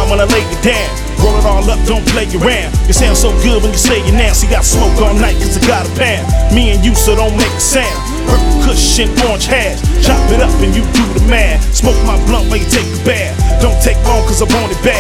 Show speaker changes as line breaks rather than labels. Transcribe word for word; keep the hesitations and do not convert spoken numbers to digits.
smile when I lay you down. Roll it all up, don't play around. You sound so good when you say it now. See, got smoke all night cause I got a pound. Me and you, so don't make a sound. Purple cushion, orange hash. Chop it up and you do the math. Smoke my blunt while you take the bath. Don't take long cause I want it bad.